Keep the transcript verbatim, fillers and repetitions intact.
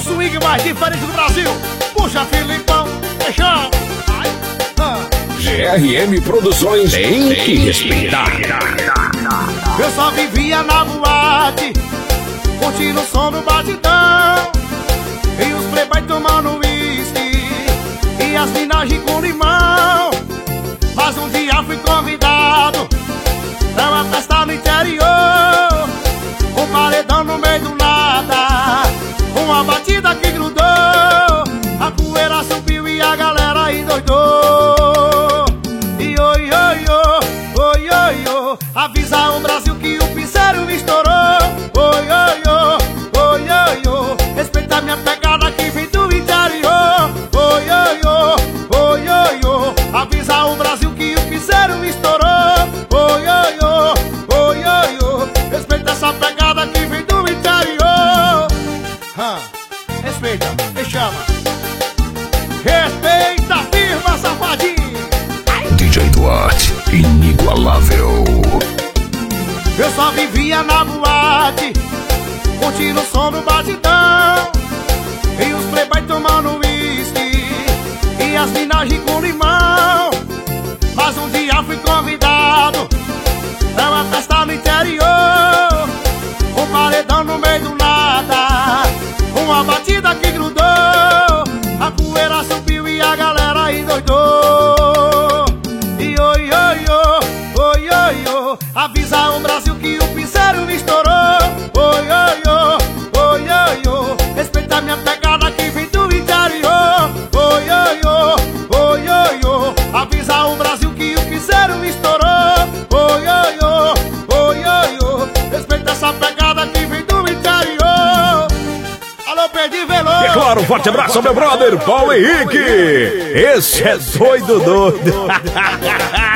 swing mais diferente do Brasil. Puxa, Filipão, deixa. G R M Produções tem que respeitar. Eu só vivia na boate, curtindo o som do batidão, e os playboy tomando whisky e as minagens com limão. Mas um dia fui convidado pra uma festa no interior, um paredão no meio do nada, uma batida que grudou, a poeira subiu e a galera endoidou. E oi, oi, oi, oi, oi, oi, avisa o Brasil que o piseiro estourou. Oi, oi, oi, oi, oi, oi, respeita minha pegada que vem do interior. Oi, oi, oi, oi, oi, oi, avisa o Brasil que o piseiro estourou. Oi, oi, oi, oi, oi, oi, respeita essa pegada que vem do interior. Hum, respeita, me chama. Respeita, firma, safadinho. D J Duarte, inigualável. Eu só vivia na boate, curtindo o som do batidão, e os playboy tomando whisky e as minagens com limão. Mas um dia fui convidado pra uma festa no interior, um paredão no meio do nada, uma batida que grudou, a poeira subiu e a galera endoidou. E oi, oi, oi, oi, oi, oi, avisa o Brasil que o piseiro estourou. Oi, oi, oi, oi, oi, oi, respeita minha pegada que vem do interior. Oi, oi, oi, oi, oi, oi, avisa o Brasil que o piseiro estourou. Oi, oi, oi, oi, oi, oi, respeita essa pegada que vem do interior. Alô, Perdi Veloso. É claro, um forte abraço ao meu brother Paulo Henrique. Esse é doido doido.